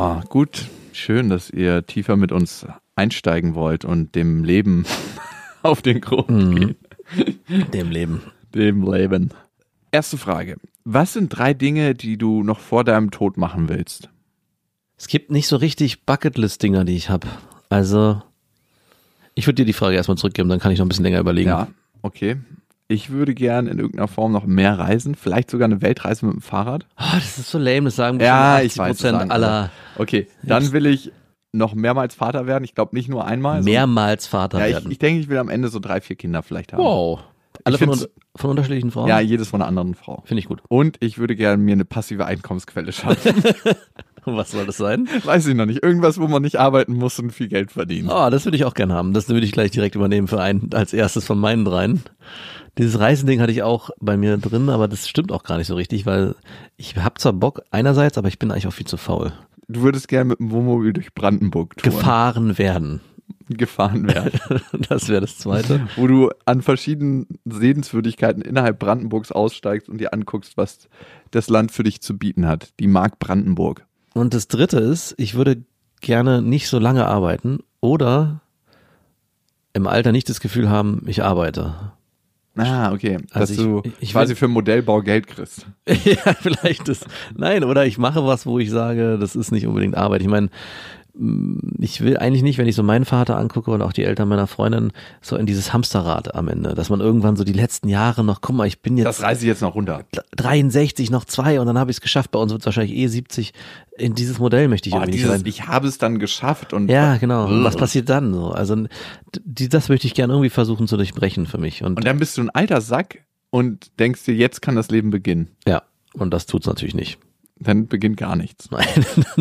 Oh, gut, schön, dass ihr tiefer mit uns einsteigen wollt und dem Leben auf den Grund gehen. Dem Leben. Dem Leben. Erste Frage. Was sind 3 Dinge, die du noch vor deinem Tod machen willst? Es gibt nicht so richtig Bucketlist-Dinger, die ich habe. Also, ich würde dir die Frage erstmal zurückgeben, dann kann ich noch ein bisschen länger überlegen. Ja, okay. Ich würde gern in irgendeiner Form noch mehr reisen, vielleicht sogar eine Weltreise mit dem Fahrrad. Oh, das ist so lame, das sagen Ja, 80% ich weiß, das sagen aller. alle. Okay, dann will ich noch mehrmals Vater werden. Ich glaube nicht nur einmal. Mehrmals Vater Ja, werden. ich denke, ich will am Ende so 3, 4 Kinder vielleicht haben. Wow. Alle Ich von unterschiedlichen Frauen? Ja, jedes von einer anderen Frau. Finde ich gut. Und ich würde gerne mir eine passive Einkommensquelle schaffen. Was soll das sein? Weiß ich noch nicht. Irgendwas, wo man nicht arbeiten muss und viel Geld verdienen. Oh, das würde ich auch gerne haben. Das würde ich gleich direkt übernehmen für einen als erstes von meinen 3. Dieses Reisending hatte ich auch bei mir drin, aber das stimmt auch gar nicht so richtig, weil ich habe zwar Bock einerseits, aber ich bin eigentlich auch viel zu faul. Du würdest gerne mit dem Wohnmobil durch Brandenburg touren. Gefahren werden. Das wäre das Zweite. Wo du an verschiedenen Sehenswürdigkeiten innerhalb Brandenburgs aussteigst und dir anguckst, was das Land für dich zu bieten hat. Die Mark Brandenburg. Und das Dritte ist, ich würde gerne nicht so lange arbeiten oder im Alter nicht das Gefühl haben, ich arbeite. Ah, okay. Also Dass du quasi für Modellbau Geld kriegst. Ja, vielleicht das. Nein, oder ich mache was, wo ich sage, das ist nicht unbedingt Arbeit. Ich meine, ich will eigentlich nicht, wenn ich so meinen Vater angucke und auch die Eltern meiner Freundin, so in dieses Hamsterrad am Ende, dass man irgendwann so die letzten Jahre noch, guck mal, ich bin jetzt Das reiße ich jetzt noch runter. 63, noch 2 und dann habe ich es geschafft. Bei uns wird es wahrscheinlich 70. In dieses Modell möchte ich irgendwie nicht rein. Ich habe es dann geschafft und Ja, genau. Und was passiert dann so? Also das möchte ich gerne irgendwie versuchen zu durchbrechen für mich. Und dann bist du ein alter Sack und denkst dir, jetzt kann das Leben beginnen. ja, und das tut's natürlich nicht. Dann beginnt gar nichts. Nein.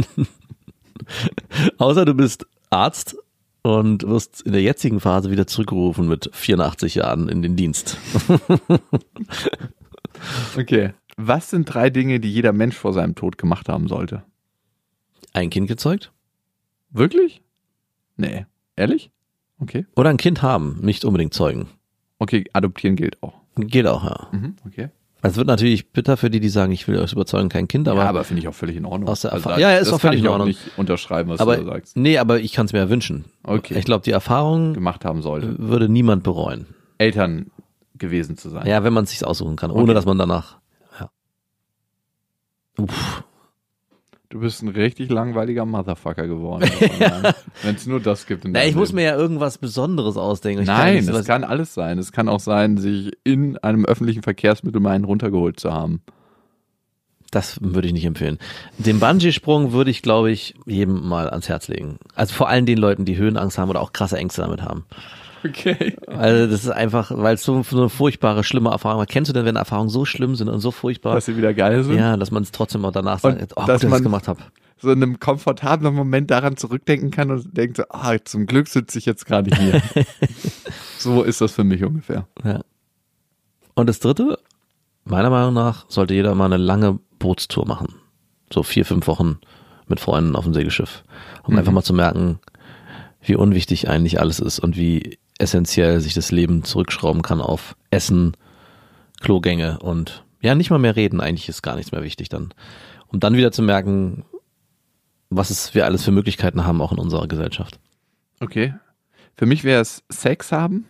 Außer du bist Arzt und wirst in der jetzigen Phase wieder zurückgerufen mit 84 Jahren in den Dienst. Okay. Was sind 3 Dinge, die jeder Mensch vor seinem Tod gemacht haben sollte? Ein Kind gezeugt? Wirklich? Nee. Ehrlich? Okay. Oder ein Kind haben, nicht unbedingt zeugen. Okay, adoptieren gilt auch. Geht auch, ja. Okay. Es wird natürlich bitter für die sagen, ich will euch überzeugen, kein Kind, aber, aber finde ich auch völlig in Ordnung. aus der Also Erfahrung. Ja, ist das auch völlig kann in Ordnung. Ich auch nicht unterschreiben, was Aber du da sagst. nee, aber ich kann es mir ja wünschen. Okay. Ich glaube, die Erfahrung Gemacht haben sollte. würde niemand bereuen. Eltern gewesen zu sein. Ja, wenn man es sich aussuchen kann, ohne Okay. dass man danach. Ja. Uff. Du bist ein richtig langweiliger Motherfucker geworden. Wenn es nur das gibt in Na, deinem ich muss Leben. mir ja irgendwas Besonderes ausdenken. Ich kann Nein, nicht so das was- kann alles sein. Es kann auch sein, sich in einem öffentlichen Verkehrsmittel mal einen runtergeholt zu haben. Das würde ich nicht empfehlen. Den Bungee-Sprung würde ich, glaube ich, jedem mal ans Herz legen. Also vor allem den Leuten, die Höhenangst haben oder auch krasse Ängste damit haben. Okay. Also das ist einfach, weil es so eine furchtbare, schlimme Erfahrung war. Kennst du denn, wenn Erfahrungen so schlimm sind und so furchtbar? Dass sie wieder geil sind. Ja, dass man es trotzdem auch danach sagt, Und oh, dass gut, dass ich man- es gemacht habe. So in einem komfortablen Moment daran zurückdenken kann und denkt so, zum Glück sitze ich jetzt gerade hier. So ist das für mich ungefähr. Ja. Und das Dritte, meiner Meinung nach, sollte jeder mal eine lange Bootstour machen. So 4, 5 Wochen mit Freunden auf dem Segelschiff. Um einfach mal zu merken, wie unwichtig eigentlich alles ist und wie essentiell sich das Leben zurückschrauben kann auf Essen, Klogänge und ja, nicht mal mehr reden. Eigentlich ist gar nichts mehr wichtig dann. Um dann wieder zu merken, was wir alles für Möglichkeiten haben, auch in unserer Gesellschaft. Okay. Für mich wäre es Sex haben.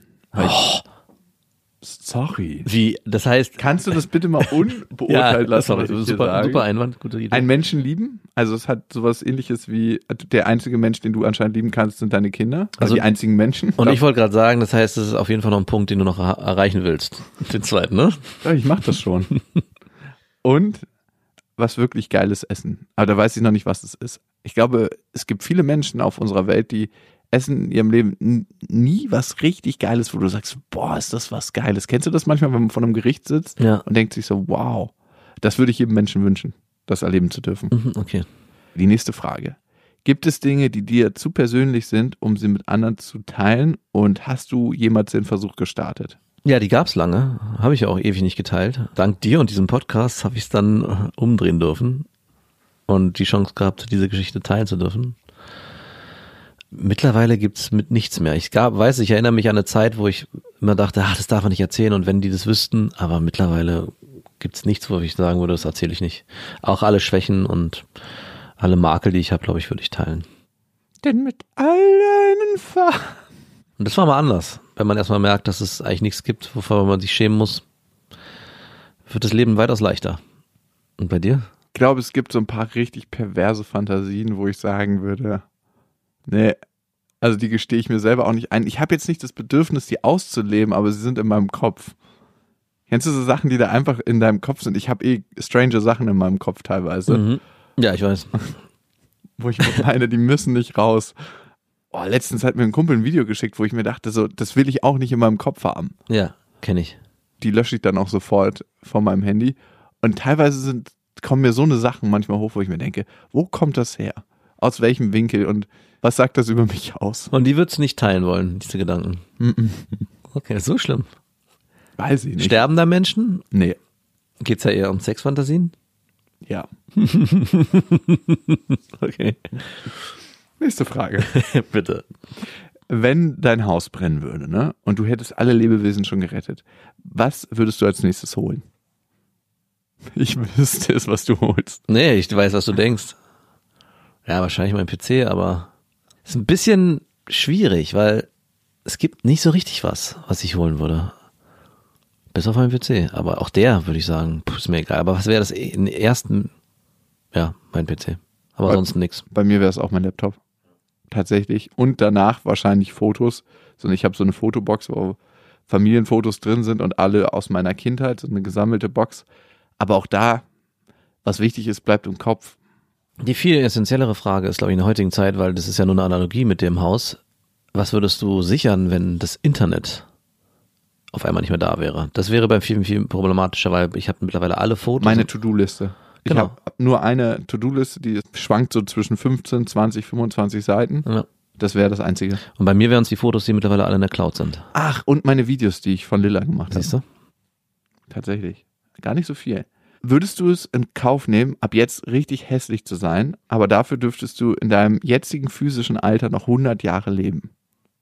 Sorry. Wie, das heißt, Kannst du das bitte mal unbeurteilt lassen, sorry, was ich hier super, sage? super Einwand, gute Idee. Einen Menschen lieben? Also es hat sowas ähnliches wie, der einzige Mensch, den du anscheinend lieben kannst, sind deine Kinder. Also die einzigen Menschen. Und ich wollte gerade sagen, das heißt, das ist auf jeden Fall noch ein Punkt, den du noch erreichen willst. Den zweiten, ne? Ja, ich mach das schon. Und was wirklich geiles Essen. Aber da weiß ich noch nicht, was es ist. Ich glaube, es gibt viele Menschen auf unserer Welt, die essen in ihrem Leben nie was richtig Geiles, wo du sagst, boah, ist das was Geiles. Kennst du das manchmal, wenn man vor einem Gericht sitzt Ja. und denkt sich so, wow, das würde ich jedem Menschen wünschen, das erleben zu dürfen. Mhm, okay. Die nächste Frage. Gibt es Dinge, die dir zu persönlich sind, um sie mit anderen zu teilen? Und hast du jemals den Versuch gestartet? Ja, die gab's lange. Habe ich ja auch ewig nicht geteilt. Dank dir und diesem Podcast habe ich es dann umdrehen dürfen und die Chance gehabt, diese Geschichte teilen zu dürfen. Mittlerweile gibt's mit nichts mehr. Ich erinnere mich an eine Zeit, wo ich immer dachte, das darf man nicht erzählen und wenn die das wüssten, aber mittlerweile gibt's nichts, wo ich sagen würde, das erzähle ich nicht. Auch alle Schwächen und Alle Makel, die ich habe, glaube ich, würde ich teilen. Denn mit all deinen Farben. Und das war mal anders. Wenn man erstmal merkt, dass es eigentlich nichts gibt, wovor man sich schämen muss, wird das Leben weitaus leichter. Und bei dir? Ich glaube, es gibt so ein paar richtig perverse Fantasien, wo ich sagen würde, nee, also die gestehe ich mir selber auch nicht ein. Ich habe jetzt nicht das Bedürfnis, die auszuleben, aber sie sind in meinem Kopf. Kennst du so Sachen, die da einfach in deinem Kopf sind? Ich habe strange Sachen in meinem Kopf teilweise. Mhm. Ja, ich weiß. Wo ich meine, die müssen nicht raus. Oh, letztens hat mir ein Kumpel ein Video geschickt, wo ich mir dachte, so, das will ich auch nicht in meinem Kopf haben. Ja, kenne ich. Die lösche ich dann auch sofort von meinem Handy. Und teilweise kommen mir so eine Sachen manchmal hoch, wo ich mir denke, wo kommt das her? Aus welchem Winkel? Und was sagt das über mich aus? Und die würdest du nicht teilen wollen, diese Gedanken? Okay, so schlimm. Weiß ich nicht. Sterben da Menschen? Nee. Geht's ja eher um Sexfantasien? Ja. Okay. Nächste Frage. Bitte. Wenn dein Haus brennen würde, ne? Und du hättest alle Lebewesen schon gerettet, was würdest du als nächstes holen? Ich wüsste es, was du holst. Nee, ich weiß, was du denkst. Ja, wahrscheinlich mein PC, aber ist ein bisschen schwierig, weil es gibt nicht so richtig was ich holen würde. Bis auf meinen PC. Aber auch der, würde ich sagen, ist mir egal. Aber was wäre das im ersten? Ja, mein PC. Aber sonst nix. Bei mir wäre es auch mein Laptop. Tatsächlich. Und danach wahrscheinlich Fotos. So, ich habe so eine Fotobox, wo Familienfotos drin sind und alle aus meiner Kindheit, so eine gesammelte Box. Aber auch da, was wichtig ist, bleibt im Kopf. Die viel essentiellere Frage ist, glaube ich, in der heutigen Zeit, weil das ist ja nur eine Analogie mit dem Haus. Was würdest du sichern, wenn das Internet auf einmal nicht mehr da wäre? Das wäre bei vielen, viel problematischer, weil ich habe mittlerweile alle Fotos. Meine To-Do-Liste. Ich Genau. habe nur eine To-Do-Liste, die schwankt so zwischen 15, 20, 25 Seiten. Ja. Das wäre das Einzige. Und bei mir wären es die Fotos, die mittlerweile alle in der Cloud sind. Ach, und meine Videos, die ich von Lilla gemacht habe. Siehst du? Tatsächlich. Gar nicht so viel. Würdest du es in Kauf nehmen, ab jetzt richtig hässlich zu sein, aber dafür dürftest du in deinem jetzigen physischen Alter noch 100 Jahre leben?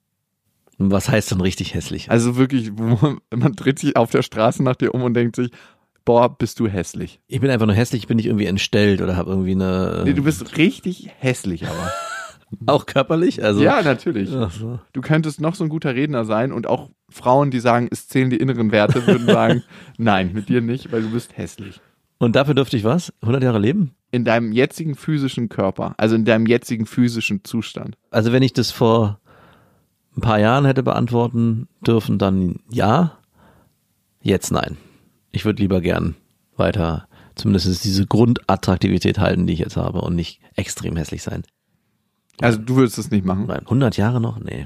Was heißt denn richtig hässlich? Also wirklich, man dreht sich auf der Straße nach dir um und denkt sich, boah, bist du hässlich. Ich bin einfach nur hässlich, ich bin nicht irgendwie entstellt oder habe irgendwie eine... Nee, du bist richtig hässlich aber. Auch körperlich? Also, Ja, natürlich. Ach so. Du könntest noch so ein guter Redner sein und auch Frauen, die sagen, es zählen die inneren Werte, würden sagen, nein, mit dir nicht, weil du bist hässlich. Und dafür dürfte ich was? 100 Jahre leben? In deinem jetzigen physischen Körper, also in deinem jetzigen physischen Zustand. Also wenn ich das vor ein paar Jahren hätte beantworten dürfen, dann ja. Jetzt nein. Ich würde lieber gern weiter zumindest diese Grundattraktivität halten, die ich jetzt habe und nicht extrem hässlich sein. Also du würdest es nicht machen? Nein, 100 Jahre noch? Nee.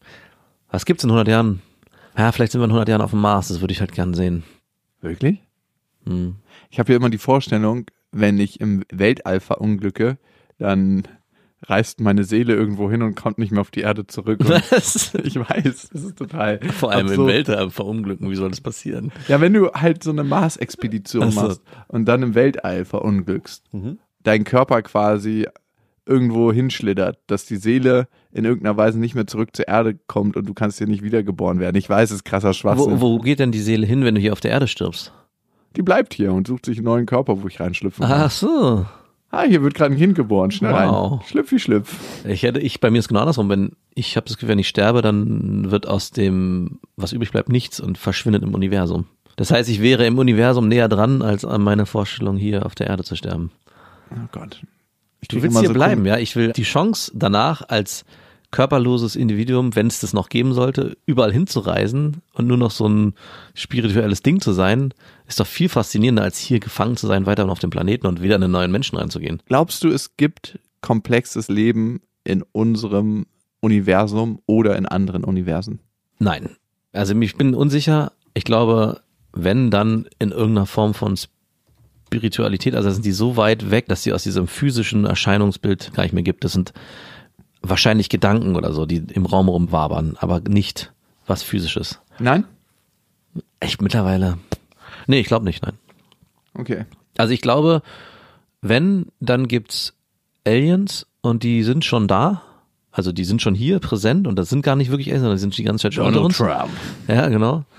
Was gibt's in 100 Jahren? Ja, vielleicht sind wir in 100 Jahren auf dem Mars, das würde ich halt gern sehen. Wirklich? Hm. Ich habe ja immer die Vorstellung, wenn ich im Weltall verunglücke, dann reist meine Seele irgendwo hin und kommt nicht mehr auf die Erde zurück. Und Was? ich weiß, das ist total Vor allem absurd. im Weltall verunglücken, wie soll das passieren? Ja, wenn du halt so eine Mars-Expedition Ach so. machst und dann im Weltall verunglückst, dein Körper quasi irgendwo hinschlittert, dass die Seele in irgendeiner Weise nicht mehr zurück zur Erde kommt und du kannst hier nicht wiedergeboren werden. Ich weiß, es ist krasser Schwachsinn. Wo geht denn die Seele hin, wenn du hier auf der Erde stirbst? Die bleibt hier und sucht sich einen neuen Körper, wo ich reinschlüpfen kann. Ach so. Ah, hier wird gerade ein Kind geboren. Schnell Wow. rein. Schlüpfi, schlüpf. Bei mir ist genau andersrum. Ich habe das Gefühl, wenn ich sterbe, dann wird aus dem, was übrig bleibt, nichts und verschwindet im Universum. Das heißt, ich wäre im Universum näher dran, als an meiner Vorstellung, hier auf der Erde zu sterben. Oh Gott. Du willst hier bleiben, ja? Ich will die Chance danach als körperloses Individuum, wenn es das noch geben sollte, überall hinzureisen und nur noch so ein spirituelles Ding zu sein, ist doch viel faszinierender, als hier gefangen zu sein, weiter auf dem Planeten und wieder in einen neuen Menschen reinzugehen. Glaubst du, es gibt komplexes Leben in unserem Universum oder in anderen Universen? Nein. Also ich bin unsicher. Ich glaube, wenn, dann in irgendeiner Form von Spiritualität, also sind die so weit weg, dass sie aus diesem physischen Erscheinungsbild gar nicht mehr gibt. Das sind wahrscheinlich Gedanken oder so, die im Raum rumwabern, aber nicht was Physisches. Nein? Echt mittlerweile? Nee, ich glaube nicht, nein. Okay. Also ich glaube, wenn, dann gibt's Aliens und die sind schon da. Also die sind schon hier präsent und das sind gar nicht wirklich Aliens, sondern die sind die ganze Zeit schon unter uns. Trump. Ja, genau.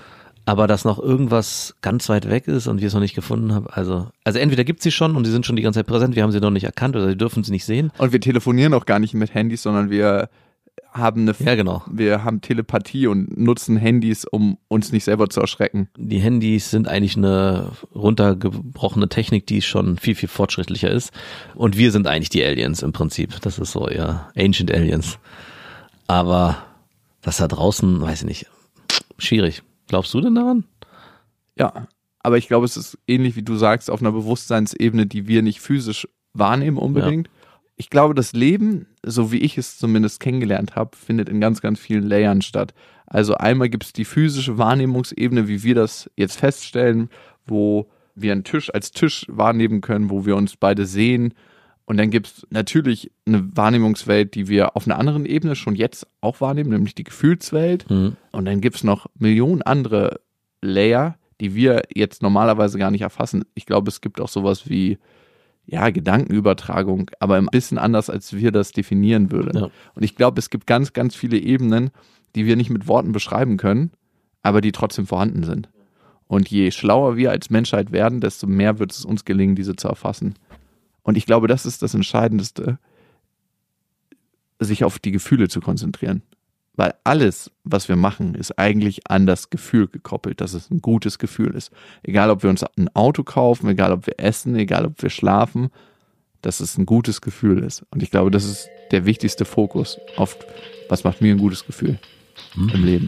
Aber dass noch irgendwas ganz weit weg ist und wir es noch nicht gefunden haben, also entweder gibt sie schon und sie sind schon die ganze Zeit präsent, wir haben sie noch nicht erkannt oder sie dürfen sie nicht sehen. Und wir telefonieren auch gar nicht mit Handys, sondern wir haben wir haben Telepathie und nutzen Handys, um uns nicht selber zu erschrecken. Die Handys sind eigentlich eine runtergebrochene Technik, die schon viel, viel fortschrittlicher ist. Und wir sind eigentlich die Aliens im Prinzip. Das ist so, ja, Ancient Aliens. Aber das da draußen, weiß ich nicht, schwierig. Glaubst du denn daran? Ja, aber ich glaube, es ist ähnlich wie du sagst, auf einer Bewusstseinsebene, die wir nicht physisch wahrnehmen unbedingt. Ja. Ich glaube, das Leben, so wie ich es zumindest kennengelernt habe, findet in ganz, ganz vielen Layern statt. Also einmal gibt es die physische Wahrnehmungsebene, wie wir das jetzt feststellen, wo wir einen Tisch als Tisch wahrnehmen können, wo wir uns beide sehen. Und dann gibt es natürlich eine Wahrnehmungswelt, die wir auf einer anderen Ebene schon jetzt auch wahrnehmen, nämlich die Gefühlswelt. Mhm. Und dann gibt es noch Millionen andere Layer, die wir jetzt normalerweise gar nicht erfassen. Ich glaube, es gibt auch sowas wie Gedankenübertragung, aber ein bisschen anders, als wir das definieren würden. Ja. Und ich glaube, es gibt ganz, ganz viele Ebenen, die wir nicht mit Worten beschreiben können, aber die trotzdem vorhanden sind. Und je schlauer wir als Menschheit werden, desto mehr wird es uns gelingen, diese zu erfassen. Und ich glaube, das ist das Entscheidendste, sich auf die Gefühle zu konzentrieren. Weil alles, was wir machen, ist eigentlich an das Gefühl gekoppelt, dass es ein gutes Gefühl ist. Egal, ob wir uns ein Auto kaufen, egal, ob wir essen, egal, ob wir schlafen, dass es ein gutes Gefühl ist. Und ich glaube, das ist der wichtigste Fokus auf, was macht mir ein gutes Gefühl im Leben.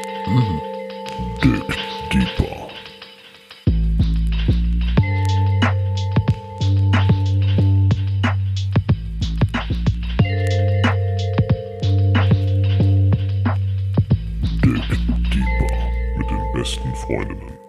Dig deeper. Dig deeper mit den besten Freundinnen.